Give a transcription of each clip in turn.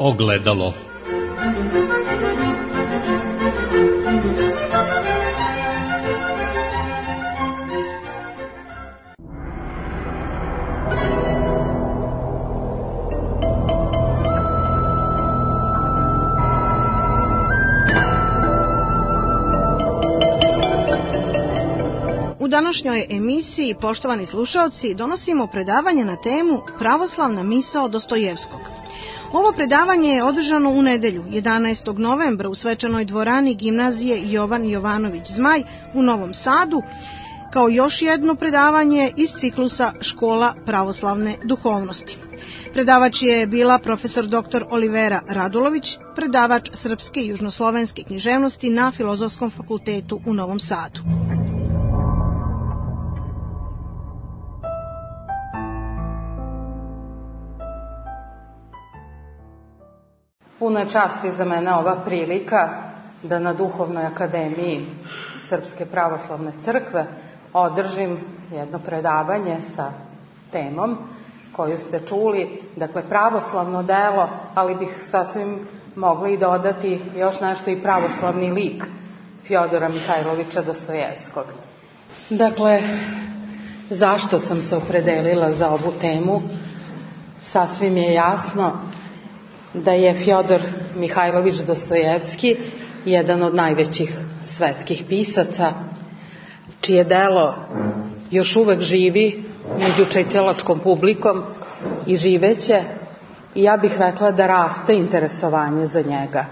Ogledalo. U današnjoj emisiji, poštovani slušaoci, donosimo predavanje na temu Pravoslavna misao Dostojevskog. Ovo predavanje je održano u nedelju, 11. novembra u svečanoj dvorani gimnazije Jovan Jovanović Zmaj u Novom Sadu, kao još jedno predavanje iz ciklusa Škola pravoslavne duhovnosti. Predavač je bila profesor dr. Olivera Radulović, predavač srpske i južnoslovenske književnosti na Filozofskom fakultetu u Novom Sadu. Puno je časti za mene ova prilika da na Duhovnoj akademiji Srpske pravoslavne crkve održim jedno predavanje sa temom koju ste čuli, dakle pravoslavno delo, ali bih sasvim mogli dodati još nešto i pravoslavni lik Fjodora Mihajlovića Dostojevskog. Dakle, zašto sam se opredelila za ovu temu? Sasvim je jasno da je Fjodor Mihajlović Dostojevski jedan od najvećih svetskih pisaca, čije delo još uvek živi među čitalačkom publikom i živeće, i ja bih rekla da raste interesovanje za njega.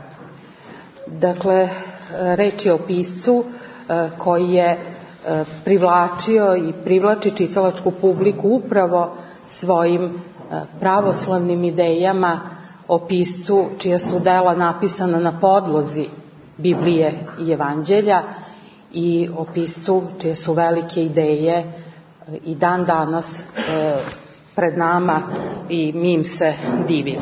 Dakle, reč je o piscu koji je privlačio i privlači čitalačku publiku upravo svojim pravoslavnim idejama, o piscu čija su dela napisana na podlozi Biblije i Evanđelja i o piscu čije su velike ideje i dan danas pred nama i mi im se divimo.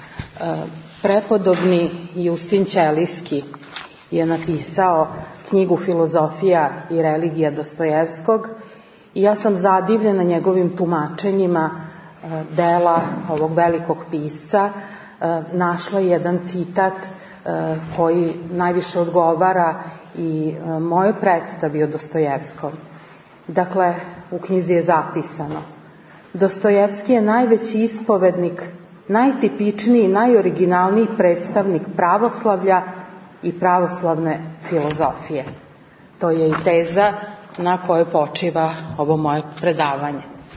Prepodobni Justin Ćelijski je napisao knjigu Filozofija i religija Dostojevskog i ja sam zadivljena njegovim tumačenjima dela ovog velikog pisca. Našla jedan citat koji najviše odgovara i mojoj predstavi o Dostojevskom. Dakle, u knjizi je zapisano: Dostojevski je najveći ispovednik, najtipičniji, najoriginalniji predstavnik pravoslavlja i pravoslavne filozofije. To je i teza na kojoj počiva ovo moje predavanje.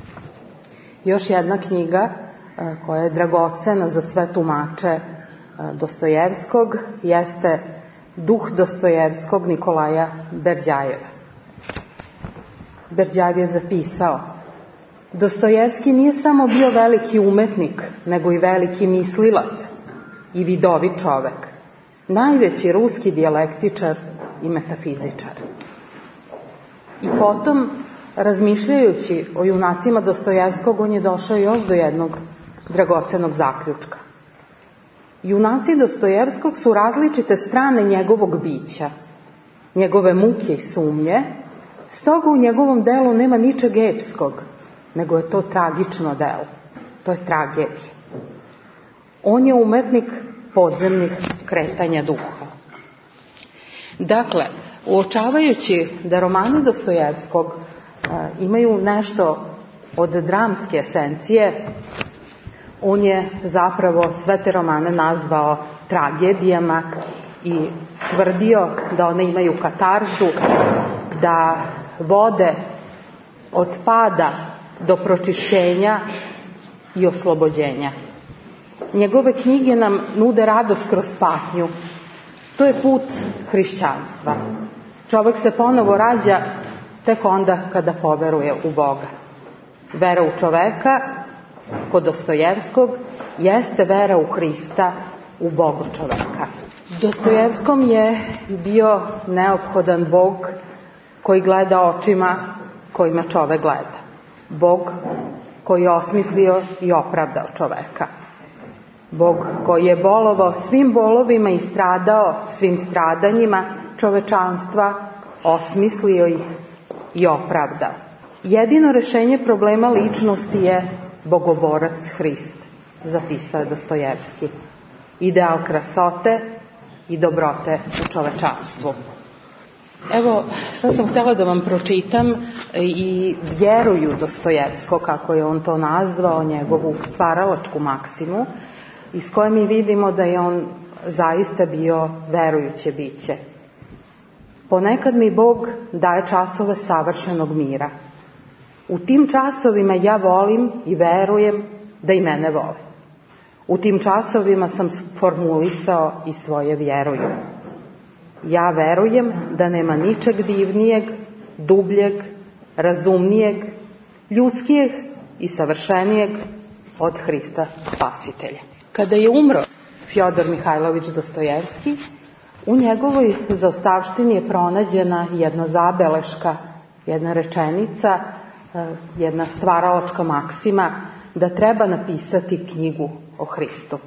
Još jedna knjiga koja je dragocena za sve tumače Dostojevskog jeste Duh Dostojevskog Nikolaja Berdjajeva. Berdjajev je zapisao: Dostojevski nije samo bio veliki umetnik, nego i veliki mislilac i vidovit čovek, najveći ruski dijalektičar i metafizičar. I potom, razmišljajući o junacima Dostojevskog, on je došao još do jednog dragocenog zaključka. Junaci Dostojevskog su različite strane njegovog bića, njegove muke i sumnje, stoga u njegovom delu nema ničeg epskog, nego je to tragično delo, to je tragedija. On je umetnik podzemnih kretanja duha. Dakle, uočavajući da romani Dostojevskog imaju nešto od dramske esencije, on je zapravo sve te romane nazvao tragedijama i tvrdio da one imaju katarzu, da vode od pada do pročišćenja i oslobođenja. Njegove knjige nam nude radost kroz patnju. To je put hrišćanstva. Čovek se ponovo rađa tek onda kada poveruje u Boga. Vera u čoveka, kod Dostojevskog, jeste vera u Hrista, u Bogu čoveka. Dostojevskom je bio neophodan Bog koji gleda očima kojima čovek gleda. Bog koji je osmislio i opravdao čoveka. Bog koji je bolovao svim bolovima i stradao svim stradanjima čovečanstva, osmislio ih i opravdao. Jedino rešenje problema ličnosti je bogoborac Hrist, zapisao je Dostojevski. ideal krasote i dobrote u čovečanstvu. Evo, sad sam htjela da vam pročitam i vjeruju Dostojevskog, kako je on to nazvao, njegovu stvaralačku maksimu, iz koje mi vidimo da je on zaista bio verujuće biće. Ponekad mi Bog daje časove savršenog mira. U tim časovima ja volim i verujem da i mene vole. U tim časovima sam formulisao i svoje vjeruju. Ja verujem da nema ničeg divnijeg, dubljeg, razumnijeg, ljudskijeg i savršenijeg od Hrista Spasitelja. Kada je umro Fjodor Mihajlović Dostojevski, u njegovoj zaostavštini je pronađena jedna zabeleška, jedna rečenica, jedna stvaralačka maksima da treba napisati knjigu o Hristu.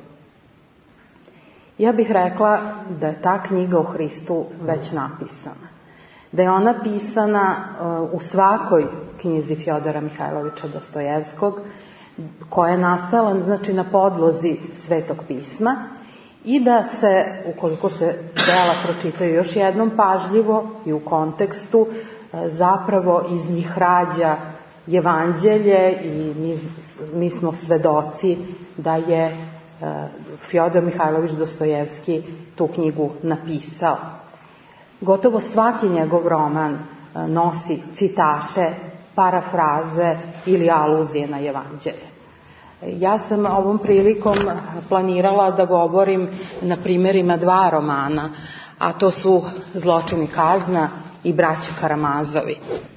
Ja bih rekla da je ta knjiga o Hristu već napisana. Da je ona pisana u svakoj knjizi Fjodora Mihajlovića Dostojevskog, koja je nastala, znači, na podlozi Svetog pisma, i da se, ukoliko se dela pročitaju još jednom pažljivo i u kontekstu, zapravo iz njih rađa evanđelje i mi smo svedoci da je Fjodor Mihajlović Dostojevski tu knjigu napisao. Gotovo svaki njegov roman nosi citate, parafraze ili aluzije na evanđelje. Ja sam ovom prilikom planirala da govorim na primjerima dva romana, a to su Zločin i kazna i Braća Karamazovi.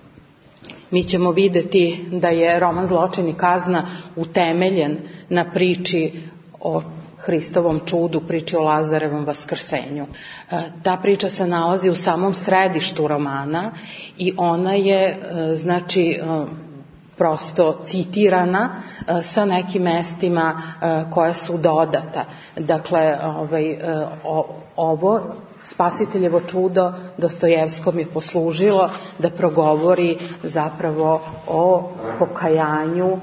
Mi ćemo vidjeti da je roman Zločin i kazna utemeljen na priči o Hristovom čudu, priči o Lazarevom vaskrsenju. Ta priča se nalazi u samom središtu romana i ona je, znači, prosto citirana sa nekim mestima koja su dodata. Dakle, ovo Spasiteljevo čudo Dostojevskom je poslužilo da progovori zapravo o pokajanju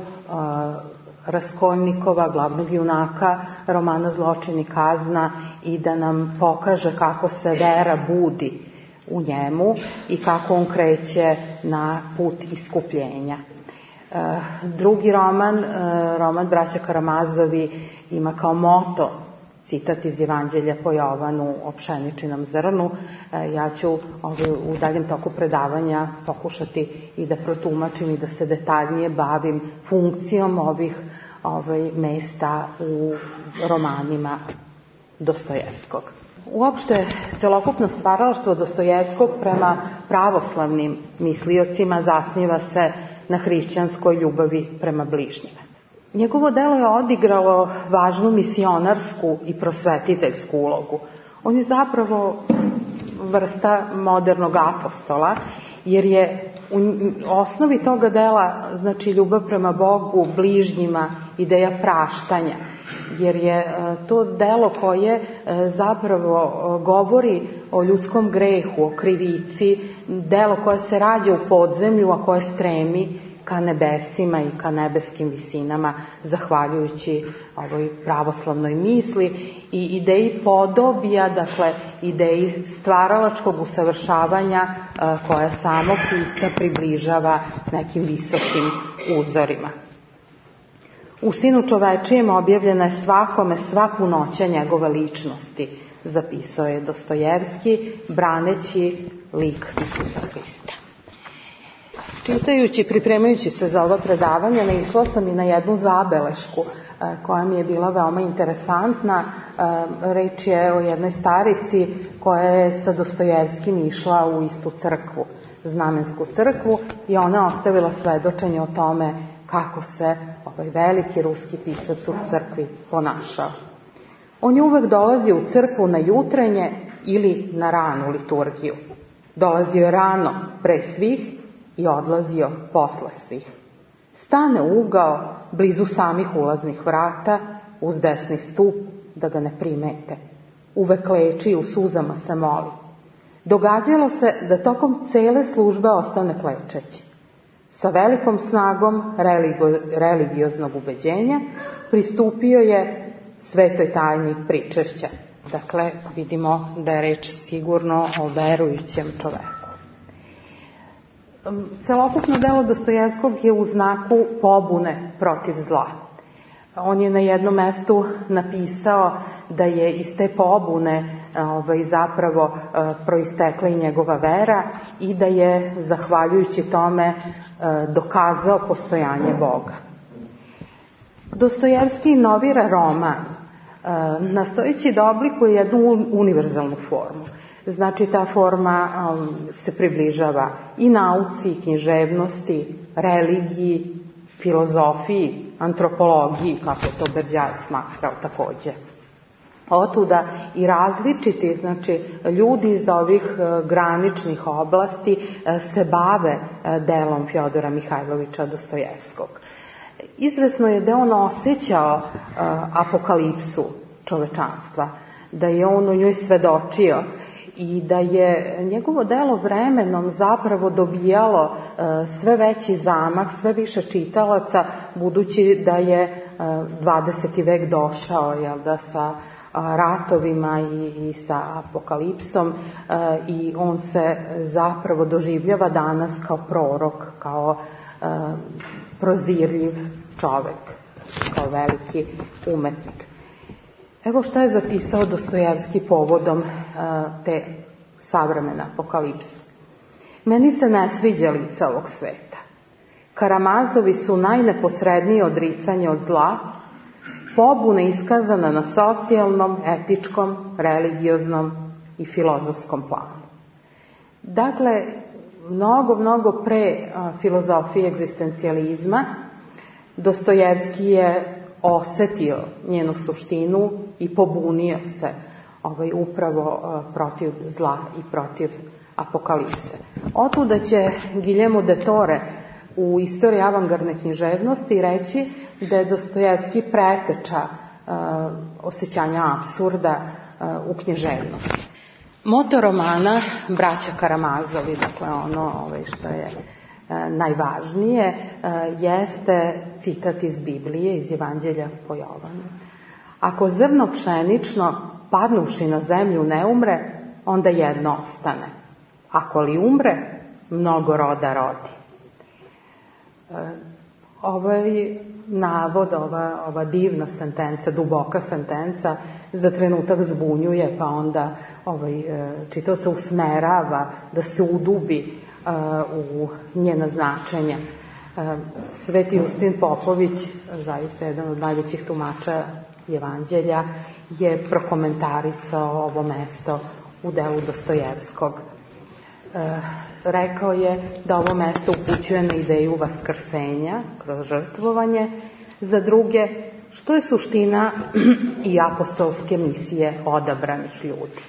Raskolnikova, glavnog junaka romana Zločin i kazna, i da nam pokaže kako se vera budi u njemu i kako on kreće na put iskupljenja. Drugi roman, roman Braća Karamazovi, ima kao moto citat iz Evanđelja po Jovanu o pšeničinom zrnu. Ja ću u daljem toku predavanja pokušati i da protumačim i da se detaljnije bavim funkcijom ovih mesta u romanima Dostojevskog. Uopšte, celokupno stvaralaštvo Dostojevskog prema pravoslavnim misliocima zasniva se na hrišćanskoj ljubavi prema bližnjima. Njegovo delo je odigralo važnu misionarsku i prosvetiteljsku ulogu. On je zapravo vrsta modernog apostola, jer je u osnovi toga dela, znači, ljubav prema Bogu, bližnjima, ideja praštanja, jer je to delo koje zapravo govori o ljudskom grehu, o krivici, delo koje se rađa u podzemlju, a koje stremi ka nebesima i ka nebeskim visinama, zahvaljujući ovoj pravoslavnoj misli i ideji podobija, dakle ideji stvaralačkog usavršavanja koja samog pisca približava nekim visokim uzorima. U Sinu čovečijem objavljena je svakome sva punoća njegove ličnosti, zapisao je Dostojevski, braneći lik Isusa Hrista. Čitajući, pripremajući se za ovo predavanje, naišla sam i na jednu zabelešku koja mi je bila veoma interesantna. Reč je o jednoj starici koja je sa Dostojevskim išla u istu crkvu, Znamensku crkvu, i ona ostavila svedočenje o tome kako se ovaj veliki ruski pisac u crkvi ponašao. On je uvek dolazio u crkvu na jutrenje ili na ranu liturgiju. Dolazio je rano pre svih i odlazio posle svih. Stane u ugao blizu samih ulaznih vrata uz desni stup da ga ne primete. Uvek leči i u suzama se moli. Događalo se da tokom cele službe ostane klečeći. Sa velikom snagom religioznog ubeđenja pristupio je svetoj tajni pričešća. Dakle, vidimo da je reč sigurno o verujućem čoveku. Celokupno delo Dostojevskog je u znaku pobune protiv zla. On je na jednom mestu napisao da je iz te pobune zapravo proistekla i njegova vera i da je, zahvaljujući tome, dokazao postojanje Boga. Dostojevski inovira roman, nastojeći da oblikuje jednu univerzalnu formu. Znači, ta forma se približava i nauci, i književnosti, religiji, filozofiji, antropologiji, kako je to Berdjajev smatrao takođe. Otuda i različiti, znači, ljudi iz ovih graničnih oblasti se bave delom Fjodora Mihajlovića Dostojevskog. Izvesno je da on osjećao apokalipsu čovečanstva, da je on u njoj svedočio i da je njegovo delo vremenom zapravo dobijalo sve veći zamah, sve više čitalaca, budući da je 20. vek došao, sa ratovima i sa apokalipsom, i on se zapravo doživljava danas kao prorok, kao prozirljiv čovek, kao veliki umetnik. Evo šta je zapisao Dostojevski povodom te savremene apokalipse. Meni se ne sviđa lice ovog sveta. Karamazovi su najneposrednije odricanje od zla, pobuna iskazana na socijalnom, etičkom, religioznom i filozofskom planu. Dakle, mnogo pre filozofije egzistencijalizma, Dostojevski je osetio njenu suštinu i pobunio se upravo protiv zla i protiv apokalipse. Otuda će Guillermo de Tore u Istoriji avangardne književnosti reći da je Dostojevski preteča osjećanja apsurda u književnosti. Moto romana Braća Karamazovi, dakle ono što je najvažnije, jeste citat iz Biblije, iz Evanđelja po Jovanu. Ako zrno pšenično padnuvši na zemlju ne umre, onda jedno ostane. Ako li umre, mnogo roda rodi. Ovaj navod, ova divna sentenca, duboka sentenca, za trenutak zbunjuje, pa onda čitaoca usmerava da se udubi u njena značenja. Sveti Justin Popović, zaista jedan od najvećih tumača Evanđelja, je prokomentarisao ovo mesto u delu Dostojevskog. Rekao je da ovo mesto upućuje na ideju vaskrsenja kroz žrtvovanje za druge, što je suština i apostolske misije odabranih ljudi.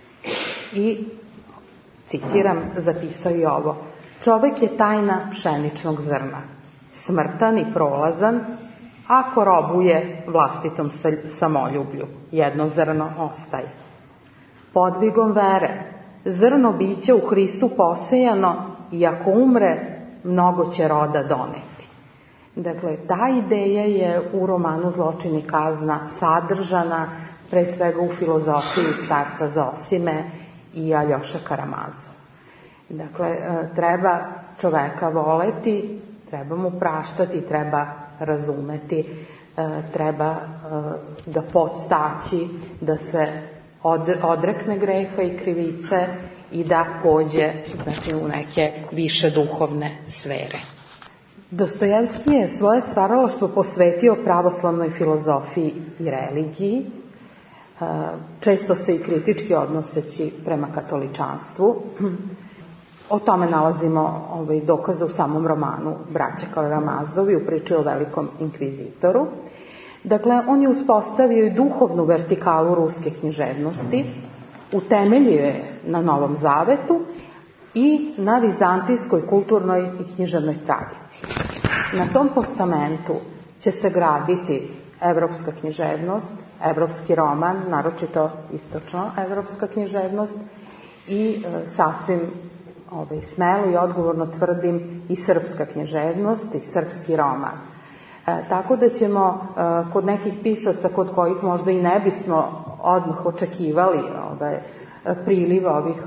I, citiram, zapisao i ovo: čovek je tajna pšeničnog zrna, smrtan i prolazan, ako robuje vlastitom samoljublju, jedno zrno ostaje. Podvigom vere, zrno biće u Hristu posejano i ako umre, mnogo će roda doneti. Dakle, ta ideja je u romanu Zločin i kazna sadržana pre svega u filozofiji starca Zosime i Aljoše Karamazova. Dakle, treba čoveka voleti, treba mu praštati, treba razumeti, treba ga podstaći da se odrekne greha i krivice i da pođe, znači, u neke više duhovne sfere. Dostojevski je svoje stvaralaštvo posvetio pravoslavnoj filozofiji i religiji, često se i kritički odnoseći prema katoličanstvu. O tome nalazimo dokaze u samom romanu Braća Karamazovi, u priči o velikom inkvizitoru. Dakle, on je uspostavio i duhovnu vertikalu ruske književnosti, utemeljio je na Novom Zavetu i na vizantijskoj kulturnoj i književnoj tradiciji. Na tom postamentu će se graditi evropska književnost, evropski roman, naročito istočno evropska književnost i sasvim smelo i odgovorno tvrdim i srpska književnost i srpski roman. Tako da ćemo kod nekih pisaca kod kojih možda i ne bismo odmah očekivali priliv ovih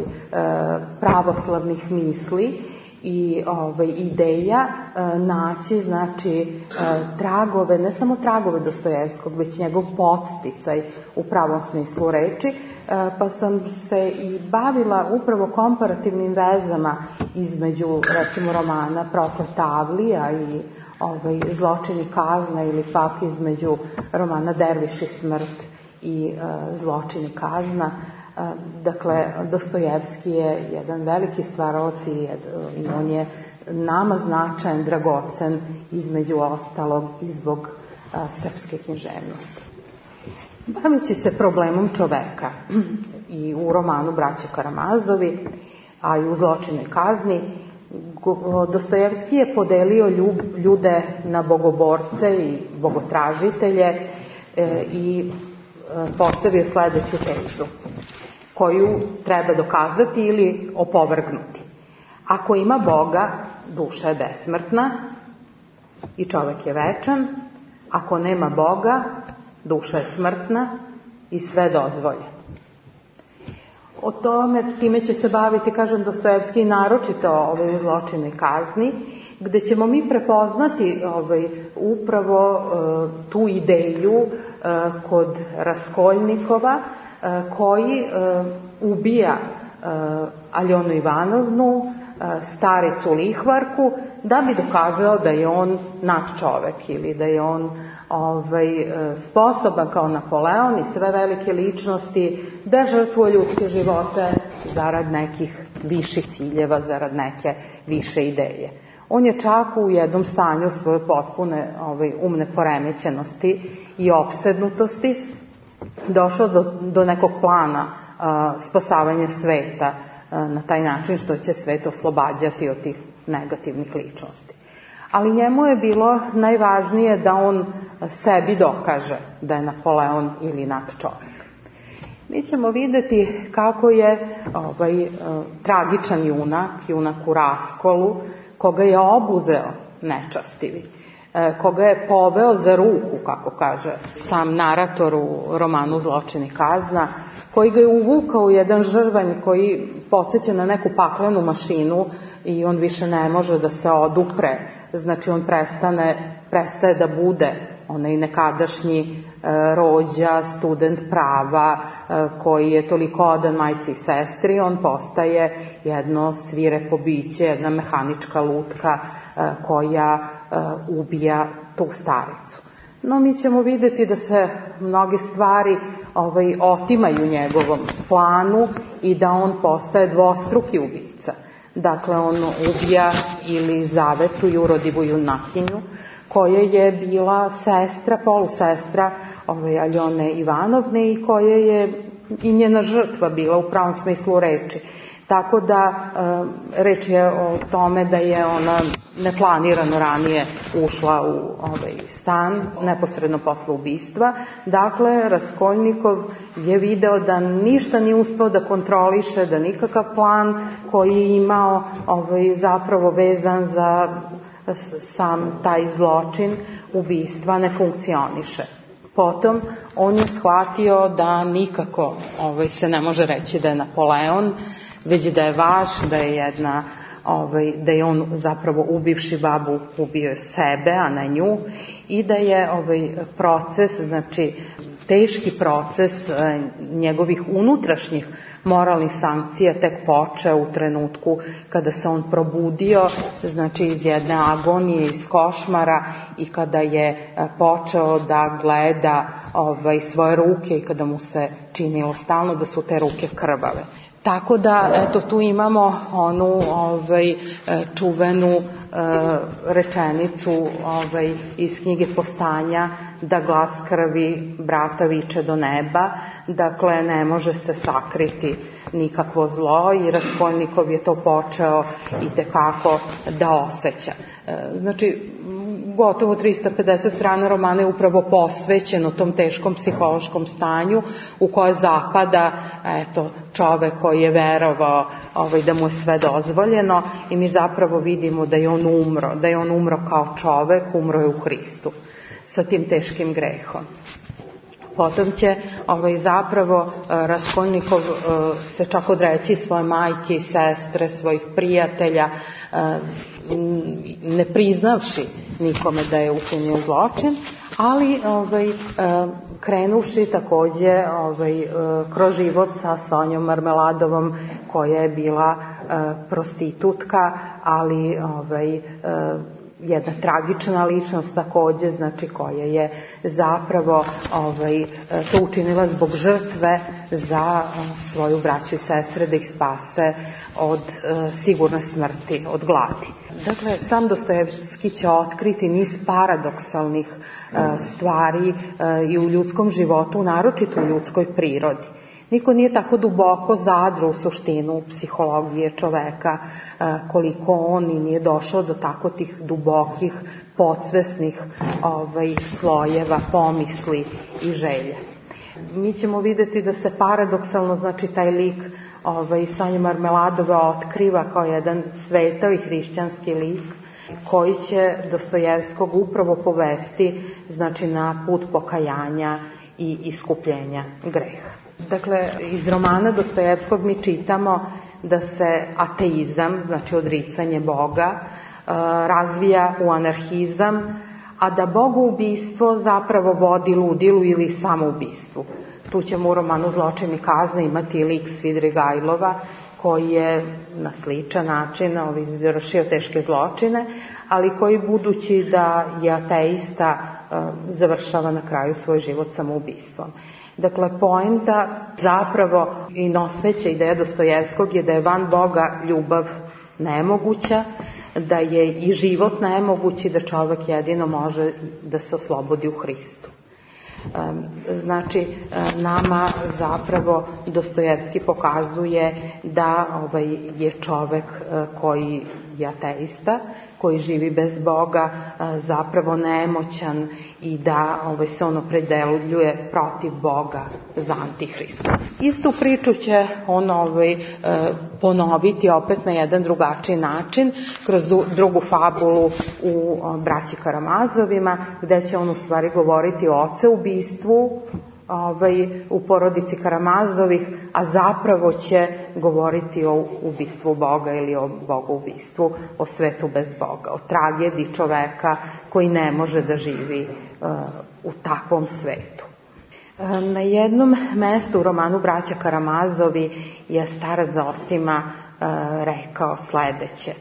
pravoslavnih misli i ideja naći, znači, tragove, ne samo tragove Dostojevskog, već njegov podsticaj u pravom smislu reči, pa sam se i bavila upravo komparativnim vezama između, recimo, romana Prokleta Avlija i Zločin i kazna, ili pak između romana Derviš i smrt i Zločin i kazna. Dakle, Dostojevski je jedan veliki stvaraoc i on je nama značajan, dragocen, između ostalog i zbog srpske književnosti. Baveći se problemom čoveka i u romanu Braća Karamazovi, a i u Zločinu i kazni, Dostojevski je podelio ljude na bogoborce i bogotražitelje i postavio sledeću tezu, koju treba dokazati ili opovrgnuti. Ako ima Boga, duša je besmrtna i čovek je večan. Ako nema Boga, duša je smrtna i sve dozvoljeno. O tome, time će se baviti, kažem, Dostojevski, naročito u Zločinu i kazni, gde ćemo mi prepoznati upravo tu ideju kod Raskolnikova, koji ubija Aljonu Ivanovnu, staricu lihvarku, da bi dokazao da je on nadčovek ili da je on sposoban kao Napoleon i sve velike ličnosti da žrtvuje ljudske živote zarad nekih viših ciljeva, zarad neke više ideje. On je čak u jednom stanju svoje potpune umne poremećenosti i opsednutosti došao do nekog plana spasavanja sveta na taj način što će svet oslobađati od tih negativnih ličnosti. Ali njemu je bilo najvažnije da on sebi dokaže da je Napoleon ili nadčovek. Mi ćemo videti kako je tragičan junak u raskolu, koga je obuzeo nečastivi, koga je poveo za ruku, kako kaže sam narator u romanu Zločin i kazna, koji ga je uvukao u jedan žrvanj koji podsjeća na neku paklenu mašinu i on više ne može da se odupre. Znači on prestaje da bude onaj nekadašnji rođa, student prava koji je toliko odan majci i sestri. On postaje jedno svirepo biće, jedna mehanička lutka koja ubija tu staricu. No, mi ćemo videti da se mnoge stvari otimaju njegovom planu i da on postaje dvostruki ubica. Dakle, on ubija ili zavetu jurodivу junakinju, koja je bila polusestra Aljone Ivanovne i koja je i njena žrtva bila u pravom smislu reči. Tako da reč je o tome da je ona neplanirano ranije ušla u stan neposredno posle ubistva. Dakle, Raskolnikov je video da ništa nije uspeo da kontroliše, da nikakav plan koji je imao zapravo vezan za sam taj zločin ubistva ne funkcioniše. Potom on je shvatio da nikako se ne može reći da je Napoleon, već da je vaš, da je on zapravo ubivši babu ubio sebe, a ne nju, i da je proces, znači teški proces njegovih unutrašnjih moralnih sankcija tek počeo u trenutku kada se on probudio, znači iz jedne agonije, iz košmara, i kada je počeo da gleda svoje ruke i kada mu se činilo stalno da su te ruke krvave. Tako da, eto, tu imamo onu čuvenu rečenicu iz knjige Postanja, da glas krvi brata viče do neba. Dakle, ne može se sakriti nikakvo zlo i Raskolnikov je to počeo itekako da osjeća. Znači, gotovo 350 strana romana je upravo posvećeno tom teškom psihološkom stanju u koje zapada čovek koji je verovao da mu je sve dozvoljeno, i mi zapravo vidimo da je on umro kao čovek, umro je u Hristu sa tim teškim grehom. Potom će zapravo Raskolnikov se čak odreći svoje majke i sestre, svojih prijatelja, ne priznavši nikome da je učinio zločin, ali krenuvši takođe kroz život sa Sonjom Marmeladovom, koja je bila prostitutka, ali jedna tragična ličnost takođe, znači koja je zapravo to učinila zbog žrtve za svoju braću i sestre, da ih spase od sigurne smrti, od gladi. Dakle, sam Dostojevski će otkriti niz paradoksalnih stvari i u ljudskom životu, naročito u ljudskoj prirodi. Niko nije tako duboko zadro u suštinu psihologije čoveka koliko on, i nije došao do tako tih dubokih, podsvesnih slojeva, pomisli i želje. Mi ćemo videti da se paradoksalno, znači taj lik Sonje Marmeladove otkriva kao jedan svetao i hrišćanski lik koji će Dostojevskog upravo povesti, znači, na put pokajanja i iskupljenja greha. Dakle, iz romana Dostojevskog mi čitamo da se ateizam, znači odricanje Boga, razvija u anarhizam, a da bogoubistvo zapravo vodi ludilu ili samoubistvu. Tu ćemo u romanu Zločin i kazna imati lik Svidrigajlova, koji je na sličan način izvršio teške zločine, ali koji, budući da je ateista, završava na kraju svoj život samoubistvom. Dakle, poenta zapravo i noseća ideja Dostojevskog je da je van Boga ljubav nemoguća, da je i život nemogući, da čovjek jedino može da se oslobodi u Hristu. Znači, nama zapravo Dostojevski pokazuje da je čovjek koji je ateista, koji živi bez Boga, zapravo nemoćan i da se on opredeljuje protiv Boga za Antihristu. Istu priču će on ponoviti opet na jedan drugačiji način kroz drugu fabulu u Braći Karamazovima, gde će on u stvari govoriti o oceubistvu u porodici Karamazovih, a zapravo će govoriti o ubistvu Boga ili o bogoubistvu, o svetu bez Boga, o tragediji čoveka koji ne može da živi u takvom svetu. Na jednom mestu u romanu Braća Karamazovi je starac Zosima rekao sledeće.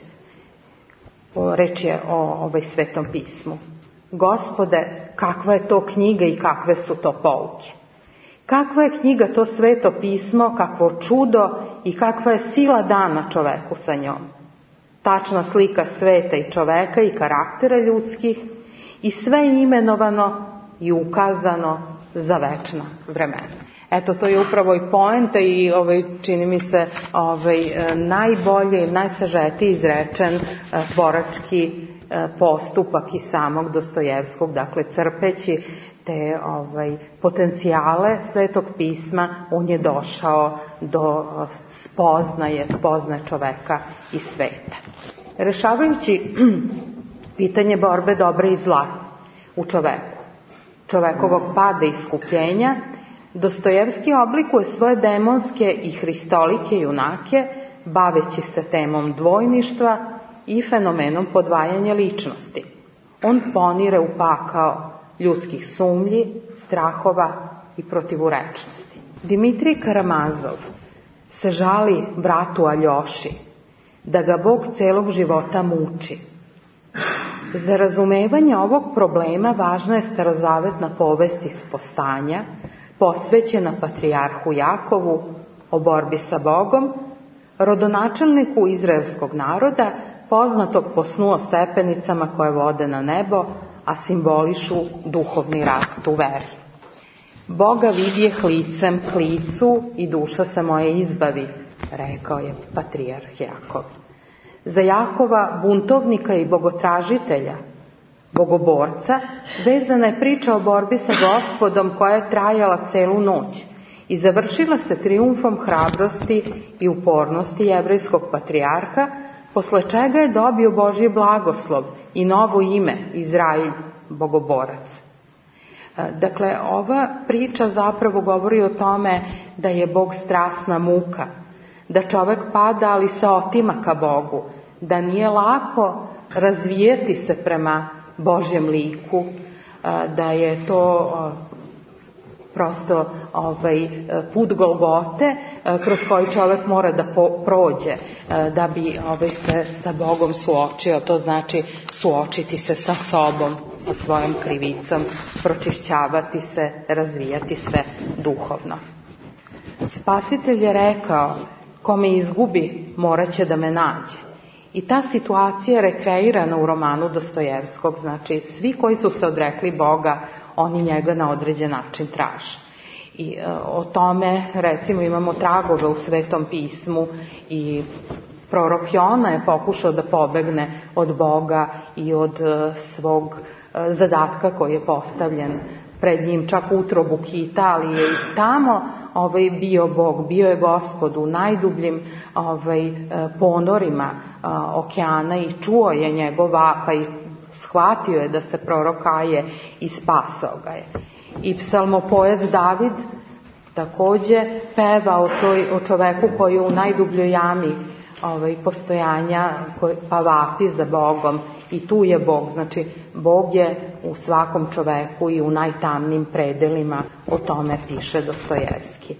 Reč je o Svetom pismu. Gospode, kakva je to knjiga i kakve su to pouke? Kakva je knjiga to Sveto pismo, kakvo čudo i kakva je sila dana čoveku sa njom? Tačna slika sveta i čoveka i karaktera ljudskih, i sve je imenovano i ukazano za večna vremena. Eto, to je upravo i poenta i čini mi se najbolje i najsažetiji izrečen tvorački postupak i samog Dostojevskog, dakle crpeći te potencijale Svetog pisma, on je došao do spoznaje čoveka i sveta. Rešavajući pitanje borbe dobra i zla u čoveku, čovekovog pada i iskupljenja, Dostojevski oblikuje svoje demonske i hristolike junake, baveći se temom dvojništva i fenomenom podvajanja ličnosti. On ponire u pakao ljudskih sumnji, strahova i protivurečnosti. Dimitrij Karamazov se žali bratu Aljoši da ga Bog celog života muči. Za razumevanje ovog problema važna je starozavetna povest iz Postanja, posvećena patrijarhu Jakovu o borbi sa Bogom, rodonačelniku izraelskog naroda, poznatog po snu o stepenicama koje vode na nebo, a simbolišu duhovni rast u veri. Boga vidjeh licem k licu i duša se moje izbavi, rekao je patrijarh Jakov. Za Jakova, buntovnika i bogotražitelja, Bogoborca vezana je priča o borbi sa Gospodom koja je trajala celu noć i završila se trijumfom hrabrosti i upornosti jevrejskog patrijarha, posle čega je dobio Božji blagoslov i novo ime Izrail, Bogoborac. Dakle, ova priča zapravo govori o tome da je Bog strasna muka, da čovek pada ali se otima ka Bogu, da nije lako razvijeti se prema Božjem liku, da je to prosto put Golgote kroz koji čovek mora da prođe da bi se sa Bogom suočio, to znači suočiti se sa sobom, sa svojom krivicom, pročišćavati se, razvijati se duhovno. Spasitelj je rekao, ko me izgubi, morat će da me nađe. I ta situacija je rekreirana u romanu Dostojevskog, znači svi koji su se odrekli Boga, oni njega na određen način traže. I o tome, recimo, imamo tragove u Svetom pismu i prorok Jona je pokušao da pobegne od Boga i od svog zadatka koji je postavljen pred njim, čak u utrobu kita, ali je i tamo bio Bog, bio je Gospod u najdubljim ponorima okeana i čuo je njegov vapaj, shvatio je da se prorok kaje i spasao ga je. I psalmopojac David takođe peva o čoveku koji je u najdubljoj jami postojanja, pa vapi za Bogom, i tu je Bog, znači Bog je u svakom čoveku i u najtamnim predelima, o tome piše Dostojevski.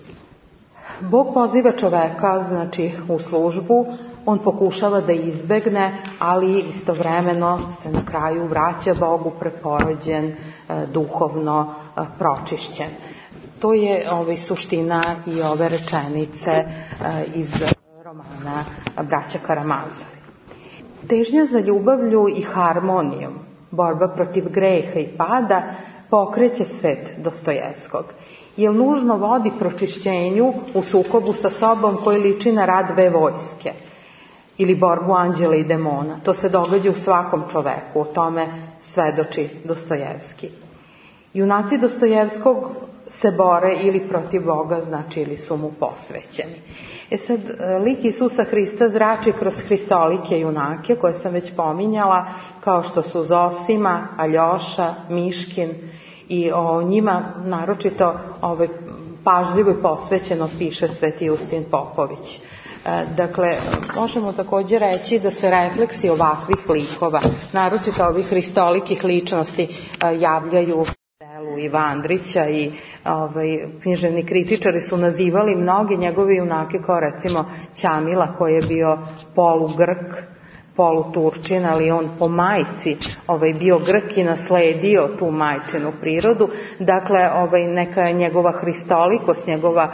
Bog poziva čoveka, znači, u službu, on pokušava da izbegne, ali istovremeno se na kraju vraća Bogu preporođen, duhovno pročišćen. To je suština i ove rečenice iz romana Braća Karamazovi. Težnja za ljubavlju i harmonijom, borba protiv greha i pada, pokreće svet Dostojevskog. Jer nužno vodi pročišćenju u sukobu sa sobom koji liči na rad dve vojske ili borbu anđela i demona. To se događa u svakom čoveku, o tome svedoči Dostojevski. Junaci Dostojevskog se bore ili protiv Boga, znači ili su mu posvećeni. Sad, lik Isusa Hrista zrači kroz hristolike junake, koje sam već pominjala, kao što su Zosima, Aljoša, Miškin, i o njima naročito pažljivo i posvećeno piše Sveti Justin Popović. Dakle, možemo također reći da se refleksi ovakvih likova, naročito ovih hristolikih ličnosti, javljaju u delu Iva Andrića i književni kritičari su nazivali mnoge njegove junake kao recimo Ćamila koji je bio polugrk, poluturčin, ali on po majci bio Grk i nasledio tu majčinu prirodu. Dakle, neka je njegova hristolikost, njegova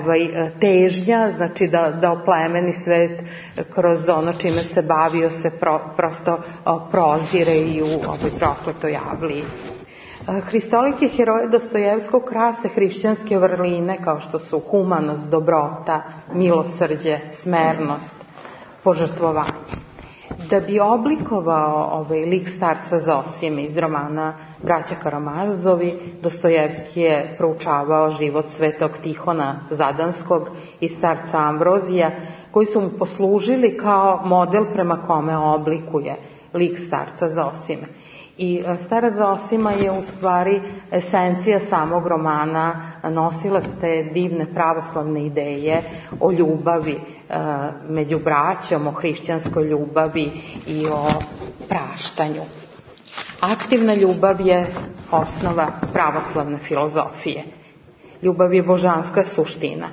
težnja, znači da oplemeni svet kroz ono čime se bavio se prosto prozire i u prokletoj Avliji. Hristolike heroje Dostojevskog krase hrišćanske vrline kao što su humanost, dobrota, milosrđe, smernost, požrtvovanje. Da bi oblikovao lik starca Zosime iz romana Braća Karamazovi, Dostojevski je proučavao život svetog Tihona Zadanskog i starca Ambrozija, koji su mu poslužili kao model prema kome oblikuje lik starca Zosime. I starac Zosima je u stvari esencija samog romana, nosila te divne pravoslavne ideje o ljubavi među braćom, o hrišćanskoj ljubavi i o praštanju. Aktivna ljubav je osnova pravoslavne filozofije. Ljubav je božanska suština.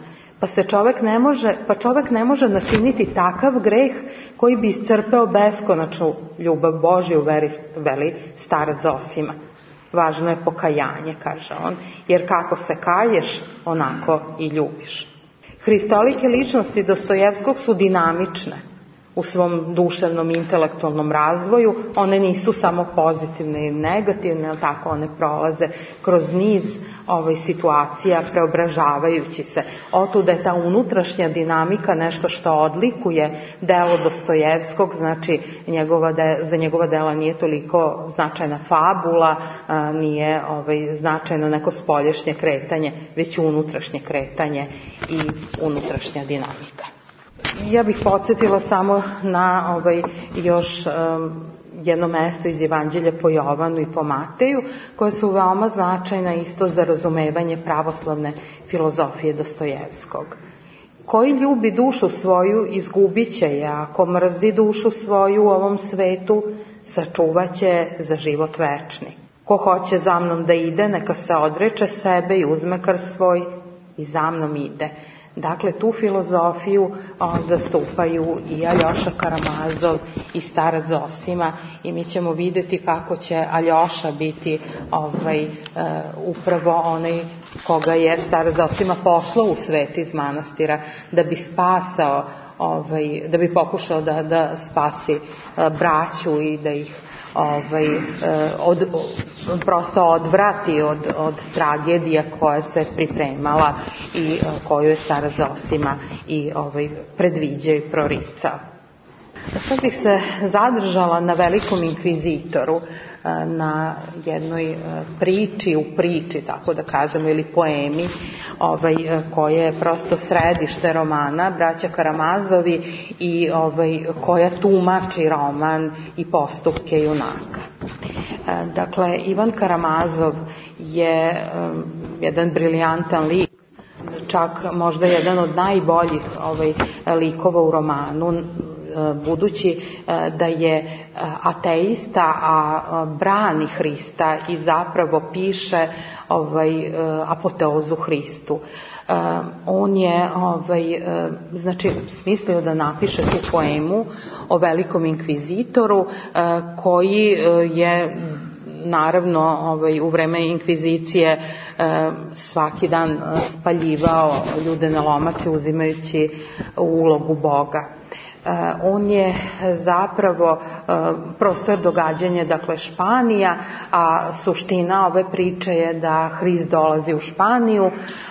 Čovek ne može načiniti takav greh koji bi iscrpeo beskonačnu ljubav Božju, veli starac Zosima. Važno je pokajanje, kaže on, jer kako se kaješ, onako i ljubiš. Hristolike ličnosti Dostojevskog su dinamične. u svom duševnom i intelektualnom razvoju. One nisu samo pozitivne i negativne, ali tako one prolaze kroz niz situacija preobražavajući se. Otuda je ta unutrašnja dinamika nešto što odlikuje delo Dostojevskog, znači za njegova dela nije toliko značajna fabula, nije značajno neko spolješnje kretanje, već unutrašnje kretanje i unutrašnja dinamika. Ja bih podsjetila samo na još jedno mesto iz Evanđelja po Jovanu i po Mateju, koje su veoma značajna isto za razumevanje pravoslavne filozofije Dostojevskog. Koji ljubi dušu svoju, izgubit će je, ako mrzi dušu svoju u ovom svetu, sačuvaće je za život večni. Ko hoće za mnom da ide, neka se odreče sebe i uzme krst svoj i za mnom ide. Dakle, tu filozofiju zastupaju i Aljoša Karamazov i starac Zosima i mi ćemo vidjeti kako će Aljoša biti upravo onaj koga je starac Zosima poslao u svet iz manastira da bi spasao, da bi pokušao da spasi braću i da ih prosto odvrati od tragedija koja se pripremala i koju je starac Zosima i predviđao i proricao. Sad bih se zadržala na velikom inkvizitoru, na jednoj priči u priči, tako da kažemo, ili poemi, koja je prosto središte romana, braća Karamazovi, i koja tumači roman i postupke junaka. Dakle, Ivan Karamazov je jedan briljantan lik, čak možda jedan od najboljih likova u romanu, budući da je ateista, a brani Hrista i zapravo piše apoteozu Hristu. On je smislio da napiše tu poemu o velikom inkvizitoru koji je naravno u vreme inkvizicije svaki dan spaljivao ljude na lomači uzimajući ulogu Boga. On je zapravo prostor događanja, dakle Španija, a suština ove priče je da Hrist dolazi u Španiju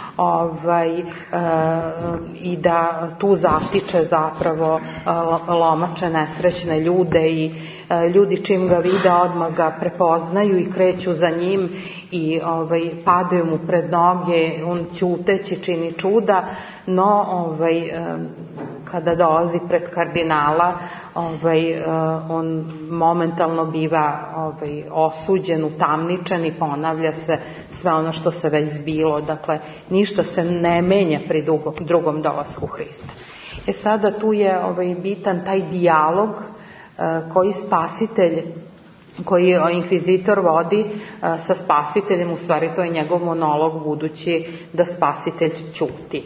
i da tu zatiče zapravo lomače nesrećne ljude i ljudi čim ga vide odmah ga prepoznaju i kreću za njim i padaju mu pred noge, on ćuteći čini čuda, no kada dolazi pred kardinala on momentalno biva osuđen, utamničen i ponavlja se sve ono što se već zbilo. Dakle, ništa se ne menja pri drugom dolasku Hrista. Sada tu je bitan taj dijalog koji spasitelj, koji inkvizitor vodi sa spasiteljem, u stvari to je njegov monolog, budući da spasitelj ćuti.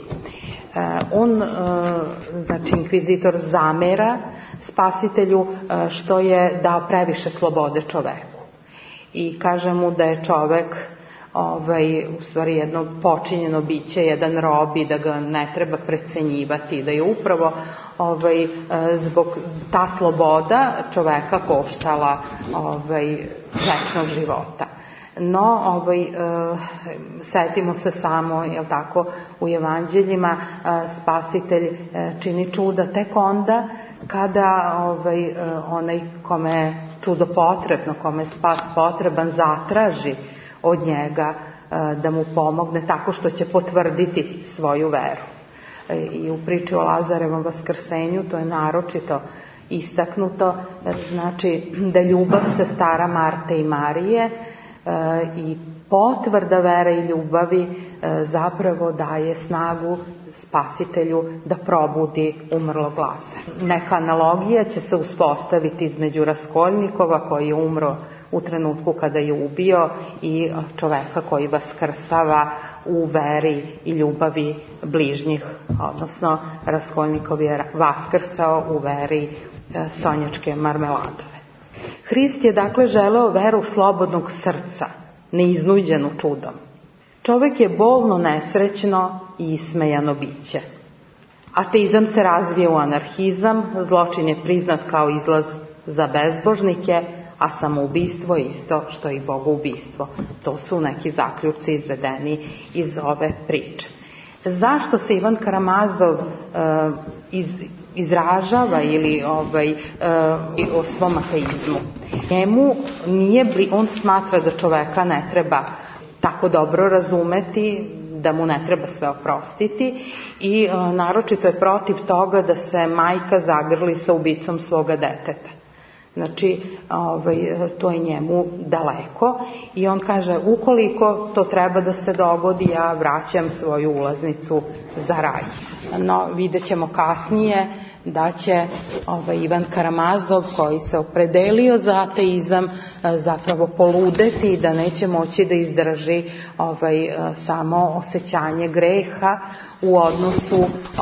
Znači inkvizitor zamera spasitelju što je dao previše slobode čoveku i kaže mu da je čovek u stvari jedno počinjeno biće, jedan rob i da ga ne treba precenjivati, da je upravo zbog ta sloboda čoveka koštala večnog života. No, setimo se samo, jel tako, u evanđeljima spasitelj čini čuda tek onda kada onaj kome je čudo potrebno, kome je spas potreban, zatraži od njega da mu pomogne tako što će potvrditi svoju veru. I u priči o Lazarevom vaskrsenju to je naročito istaknuto, znači da ljubav sestara Marte i Marije i potvrda vere i ljubavi zapravo daje snagu spasitelju da probudi umrlo glasa. Neka analogija će se uspostaviti između Raskolnikova koji je umro u trenutku kada je ubio i čoveka koji vaskrsava u veri i ljubavi bližnjih, odnosno Raskolnikov je vaskrsao u veri sonjačke marmeladove. Hrist je dakle želeo veru slobodnog srca, neiznuđenu čudom. Čovek je bolno nesrećno i ismejano biće. Ateizam se razvije u anarhizam, zločin je priznat kao izlaz za bezbožnike, a samoubistvo je isto što i bogoubistvo. To su neki zaključci izvedeni iz ove priče. Zašto se Ivan Karamazov izražava ili o svom ateizmu? On smatra da čoveka ne treba tako dobro razumeti, da mu ne treba sve oprostiti i naročito je protiv toga da se majka zagrli sa ubicom svoga deteta. Znači, to je njemu daleko i on kaže, ukoliko to treba da se dogodi, ja vraćam svoju ulaznicu za raj. No, vidjet ćemo kasnije da će Ivan Karamazov, koji se opredelio za ateizam, zapravo poludeti i da neće moći da izdrži samo osjećanje greha u odnosu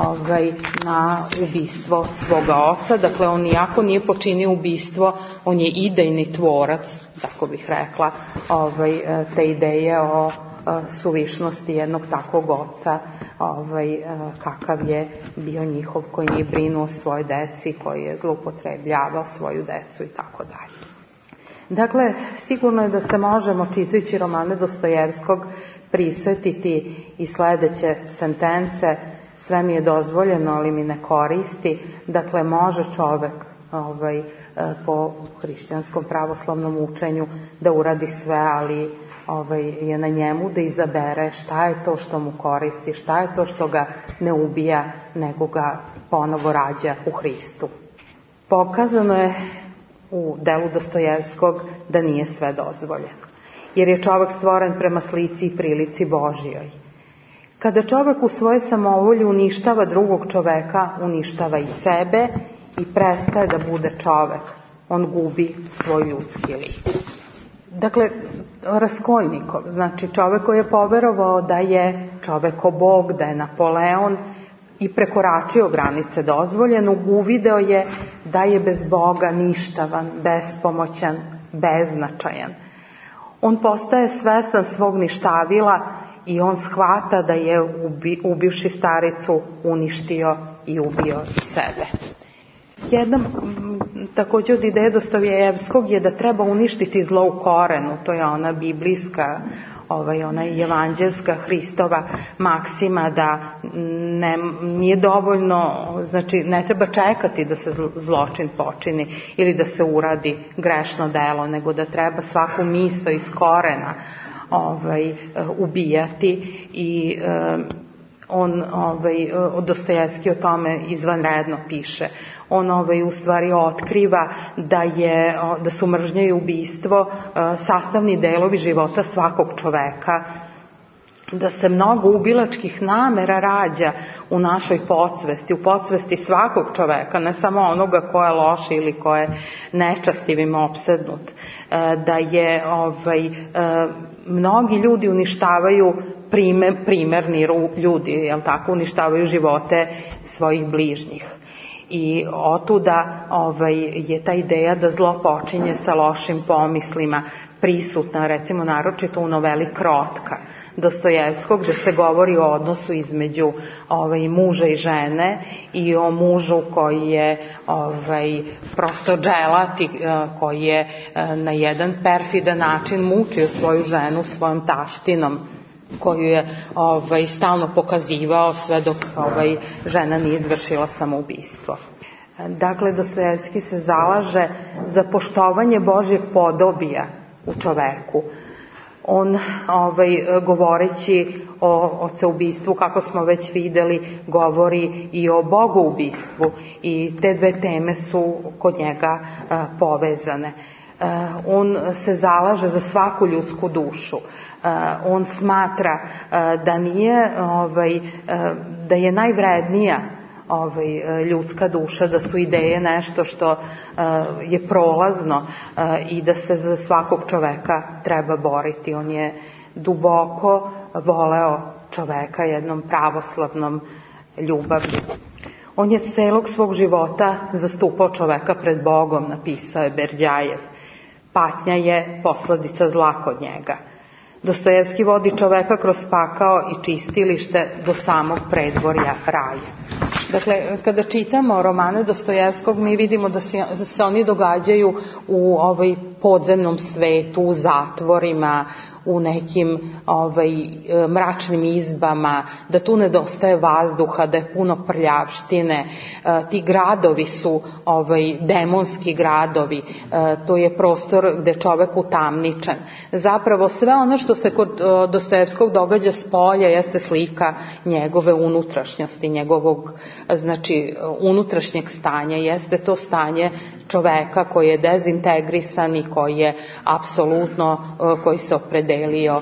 na ubistvo svoga oca. Dakle, on iako nije počinio ubistvo, on je idejni tvorac, tako bih rekla, te ideje o suvišnosti jednog takvog oca, kakav je bio njihov, koji nije brinuo o svojoj deci, koji je zloupotrebljavao svoju decu i tako dalje. Dakle, sigurno je da se možemo, čitajući romane Dostojevskog, prisjetiti i sledeće sentence: sve mi je dozvoljeno, ali mi ne koristi. Dakle, može čovek po hrišćanskom pravoslavnom učenju da uradi sve, ali je na njemu da izabere šta je to što mu koristi, šta je to što ga ne ubija, nego ga ponovo rađa u Hristu. Pokazano je u delu Dostojevskog da nije sve dozvoljeno, jer je čovek stvoren prema slici i prilici Božjoj. Kada čovek u svoje samovolju uništava drugog čoveka, uništava i sebe i prestaje da bude čovek. On gubi svoj ljudski lik. Dakle, Raskolnikov, znači čovek koji je poverovao da je čoveko Bog, da je Napoleon i prekoračio granice dozvoljenog, uvideo je da je bez Boga ništavan, bespomoćan, beznačajan. On postaje svestan svog ništavila i on shvata da je ubivši staricu uništio i ubio sebe. Jedna takođe od ideje Dostojevskog je da treba uništiti zlo u korenu. To je ona biblijska, ona evanđelska Hristova maksima da nije dovoljno, znači ne treba čekati da se zločin počini ili da se uradi grešno delo, nego da treba svaku misao iz korena ubijati i on, Dostojevski o tome izvanredno piše. On u stvari otkriva da su mržnja i ubistvo sastavni delovi života svakog čoveka, da se mnogo ubilačkih namera rađa u našoj podsvesti, u podsvesti svakog čoveka, ne samo onoga ko je loš ili ko je nečastivim opsednut, da je mnogi ljudi uništavaju primerni ljudi, jel tako, uništavaju živote svojih bližnjih. I otuda je ta ideja da zlo počinje sa lošim pomislima prisutna, recimo naročito u noveli Krotka Dostojevskog, gde se govori o odnosu između muža i žene i o mužu koji je prosto dželat i koji je na jedan perfidan način mučio svoju ženu svojom taštinom, koju je stalno pokazivao sve dok žena nije izvršila samoubistvo. Dakle, Dostojevski se zalaže za poštovanje Božjeg podobija u čoveku. On, govoreći o oceubistvu, kako smo već videli, govori i o bogoubistvu i te dve teme su kod njega povezane. On se zalaže za svaku ljudsku dušu. On smatra da je najvrednija ljudska duša, da su ideje nešto što je prolazno i da se za svakog čoveka treba boriti. On je duboko voleo čoveka jednom pravoslavnom ljubavlju. On je celog svog života zastupao čoveka pred Bogom, napisao je Berdjajev. Patnja je posledica zla kod njega. Dostojevski vodi čoveka kroz pakao i čistilište do samog predvorja raja. Dakle, kada čitamo romane Dostojevskog, mi vidimo da se oni događaju u podzemnom svetu, u zatvorima, u nekim mračnim izbama, da tu nedostaje vazduha, da je puno prljavštine. Ti gradovi su demonski gradovi, to je prostor gde je čovek utamničen. Zapravo sve ono što se kod Dostojevskog događa s polja jeste slika njegove unutrašnjosti, njegovog unutrašnjeg stanja, jeste to stanje čoveka koji je dezintegrisan i koji je apsolutno, koji se opredelio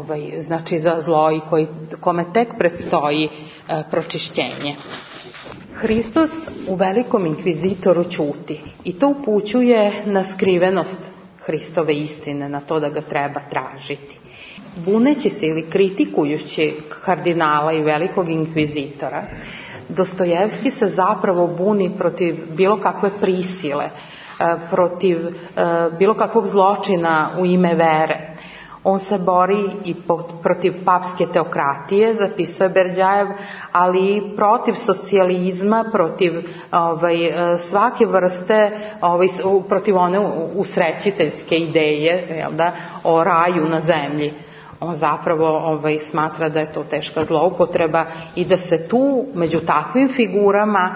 za zlo i kome tek predstoji pročišćenje. Hristos u Velikom inkvizitoru ćuti i to upućuje na skrivenost Hristove istine, na to da ga treba tražiti. Buneći se ili kritikujući kardinala i Velikog inkvizitora, Dostojevski se zapravo buni protiv bilo kakve prisile, protiv bilo kakvog zločina u ime vere. On se bori i protiv papske teokratije, zapisuje Berdjajev, ali i protiv socijalizma, protiv svake vrste, protiv one usrećiteljske ideje o raju na zemlji. On zapravo smatra da je to teška zloupotreba i da se tu među takvim figurama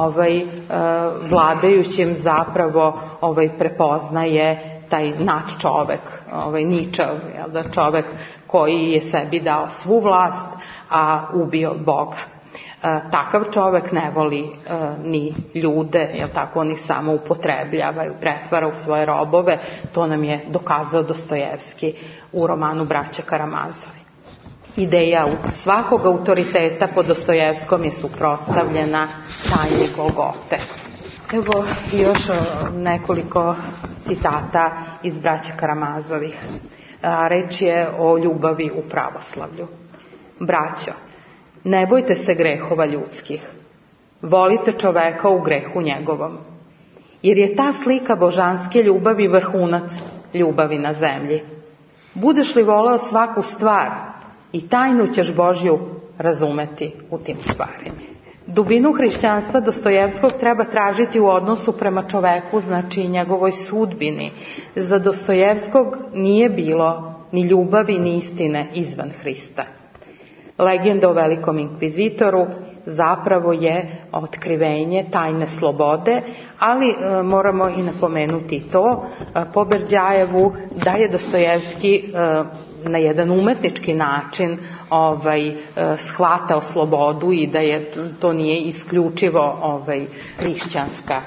vladajućim zapravo prepoznaje taj nadčovek, Ničev, čovek koji je sebi dao svu vlast, a ubio Boga. Takav čovek ne voli ni ljude, on ih samo upotrebljava i pretvara u svoje robove. To nam je dokazao Dostojevski u romanu Braća Karamazovi. Ideja svakog autoriteta po Dostojevskom je suprotstavljena tajni Golgote. Evo još nekoliko citata iz Braća Karamazovih. Reč je o ljubavi u pravoslavlju. Braćo, ne bojte se grehova ljudskih, volite čoveka u grehu njegovom, jer je ta slika božanske ljubavi vrhunac ljubavi na zemlji. Budeš li voleo svaku stvar i tajnu ćeš Božju razumeti u tim stvarima. Dubinu hrišćanstva Dostojevskog treba tražiti u odnosu prema čoveku, znači njegovoj sudbini. Za Dostojevskog nije bilo ni ljubavi ni istine izvan Hrista. Legenda o Velikom inkvizitoru zapravo je otkrivenje tajne slobode, ali moramo i napomenuti to po Berdjajevu da je Dostojevski na jedan umetnički način shvatao slobodu i da to nije isključivo hrišćanska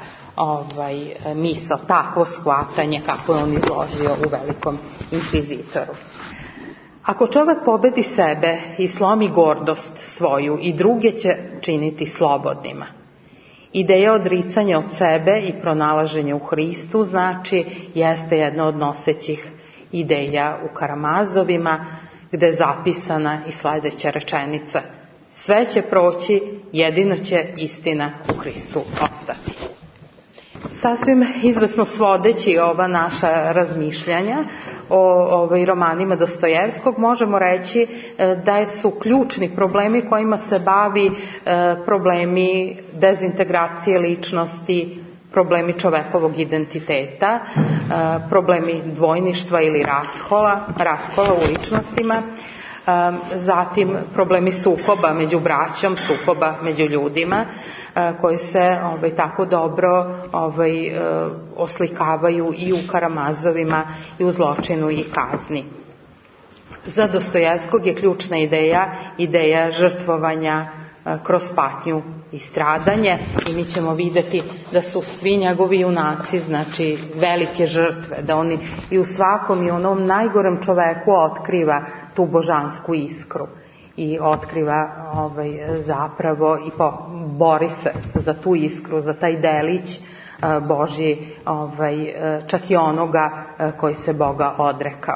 misao, takvo shvatanje kako je on izložio u Velikom inkvizitoru. Ako čovek pobedi sebe i slomi gordost svoju, i druge će činiti slobodnima. Ideja odricanja od sebe i pronalaženja u Hristu, znači, jeste jedna od nosećih ideja u Karamazovima, gde je zapisana i sledeća rečenica: sve će proći, jedino će istina u Hristu ostati. Sasvim izvesno svodeći ova naša razmišljanja o romanima Dostojevskog, možemo reći da su ključni problemi kojima se bavi problemi dezintegracije ličnosti, problemi čovekovog identiteta, problemi dvojništva ili raskola u ličnostima, zatim problemi sukoba među braćom, sukoba među ljudima, koji se tako dobro oslikavaju i u Karamazovima i u Zločinu i kazni. Za Dostojevskog je ključna ideja žrtvovanja kroz patnju i stradanje, i mi ćemo videti da su svi njegovi junaci, znači, velike žrtve, da oni i u svakom i onom najgorem čoveku otkriva tu božansku iskru i otkriva zapravo i bori se za tu iskru, za taj delić Božji, čak i onoga koji se Boga odrekao.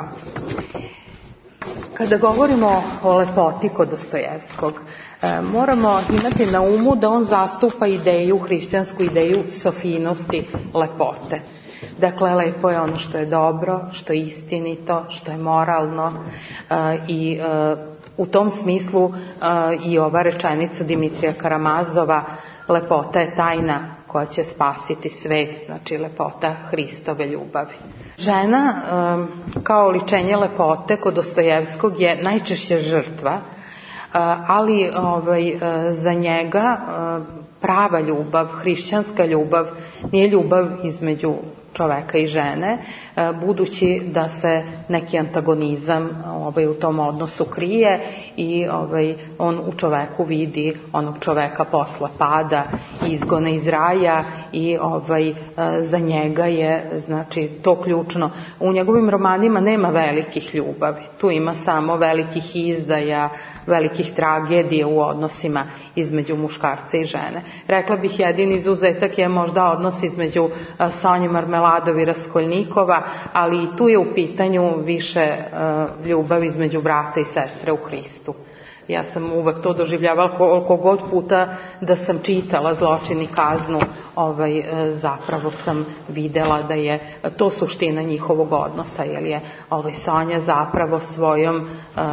Kada govorimo o lepoti kod Dostojevskog, moramo imati na umu da on zastupa hrišćansku ideju sofijnosti lepote. Dakle, lepo je ono što je dobro, što je istinito, što je moralno, i u tom smislu i ova rečenica Dimitrija Karamazova: lepota je tajna koja će spasiti svet, znači lepota Hristove ljubavi. Žena kao oličenje lepote kod Dostojevskog je najčešće žrtva, ali za njega prava ljubav, hrišćanska ljubav nije ljubav između čoveka i žene, budući da se neki antagonizam u tom odnosu krije i on u čoveku vidi onog čoveka posle pada i izgona iz raja i za njega je znači to ključno. U njegovim romanima nema velikih ljubavi, tu ima samo velikih izdaja, velikih tragedija u odnosima između muškarca i žene. Rekla bih jedini izuzetak je možda odnos između Sonje Marmeladov i Raskolnikova, ali i tu je u pitanju više ljubav između brata i sestre u Hristu. Ja sam uvek to doživljavala koliko god puta da sam čitala Zločin i kaznu, zapravo sam videla da je to suština njihovog odnosa, jer je Sonja zapravo svojom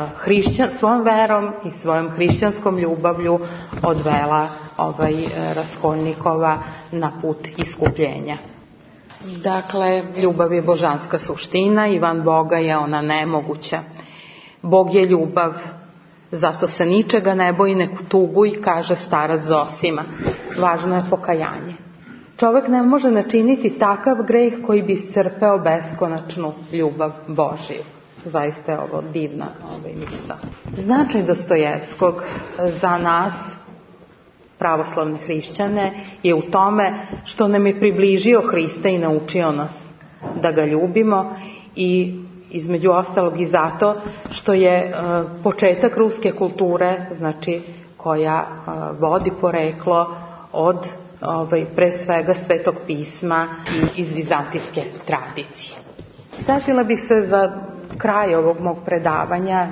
verom i svojom hrišćanskom ljubavlju odvela Raskolnikova na put iskupljenja. Dakle, ljubav je božanska suština i van Boga je ona nemoguća. Bog je ljubav, zato se ničega ne boji, nek tuguj, kaže starac Zosima. Važno je pokajanje. Čovek ne može načiniti takav greh koji bi iscrpeo beskonačnu ljubav Božiju. Zaista je ovo divna misao. Značaj Dostojevskog za nas, pravoslavne hrišćane, je u tome što nam je približio Hrista i naučio nas da ga ljubimo, i između ostalog i zato što je početak ruske kulture, znači koja vodi poreklo od pre svega Svetog pisma i iz vizantijske tradicije. Setila bih se za kraj ovog mog predavanja,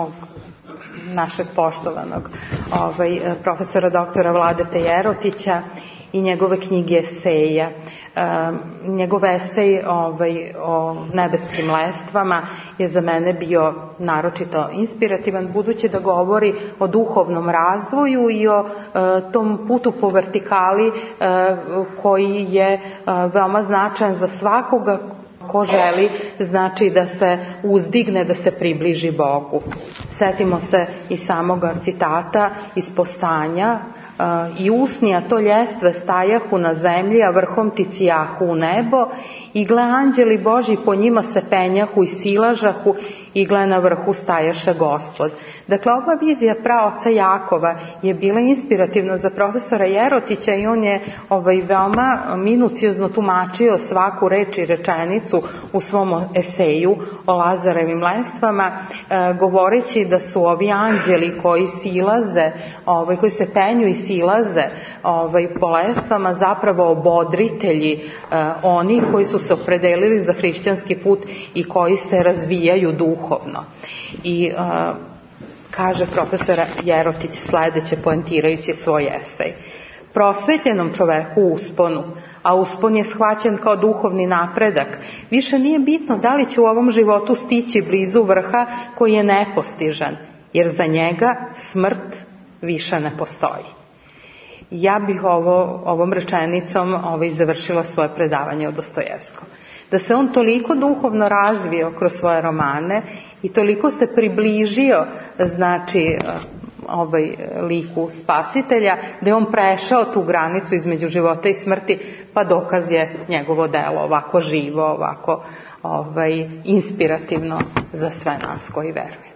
našeg poštovanog profesora doktora Vladete Jerotića i njegove knjige eseja. Njegov esej o nebeskim lestvama je za mene bio naročito inspirativan, budući da govori o duhovnom razvoju i o tom putu po vertikali koji je veoma značajan za svakoga ko želi, znači da se uzdigne, da se približi Bogu. Setimo se i samoga citata iz Postanja: i usnija to ljestve stajahu na zemlji, a vrhom ti cijahu u nebo, i gle anđeli Božji po njima se penjahu i silažahu, i gle na vrhu stajaše Gospod. Dakle, ova vizija praoca Jakova je bila inspirativna za profesora Jerotića i on je veoma minuciozno tumačio svaku reč i rečenicu u svom eseju o Lazarevim lestvama, govoreći da su ovi anđeli koji silaze, koji se penju i silaze po lestvama zapravo obodritelji onih koji su se opredelili za hrišćanski put i koji se razvijaju duhovno. I kaže profesor Jerotić sledeće, poentirajući svoj esej: prosvetljenom čoveku u usponu, a uspon je shvaćen kao duhovni napredak, više nije bitno da li će u ovom životu stići blizu vrha koji je nepostižan, jer za njega smrt više ne postoji. Ja bih ovom rečenicom završila svoje predavanje o Dostojevskom. Da se on toliko duhovno razvio kroz svoje romane i toliko se približio, znači, liku spasitelja, da je on prešao tu granicu između života i smrti, pa dokaz je njegovo delo ovako živo, ovako inspirativno za sve nas koji verujemo.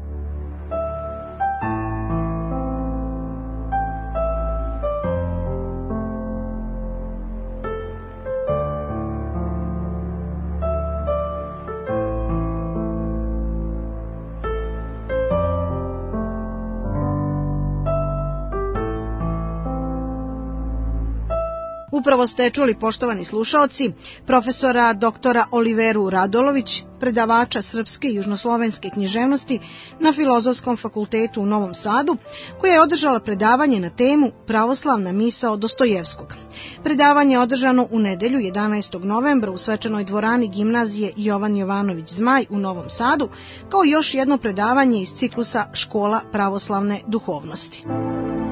Upravo ste čuli, poštovani slušaoci, profesora doktora Oliveru Radolović, predavača srpske i južnoslovenske književnosti na Filozofskom fakultetu u Novom Sadu, koja je održala predavanje na temu Pravoslavna misao Dostojevskog. Predavanje je održano u nedelju 11. novembra u svečanoj dvorani Gimnazije Jovan Jovanović Zmaj u Novom Sadu, kao još jedno predavanje iz ciklusa Škola pravoslavne duhovnosti.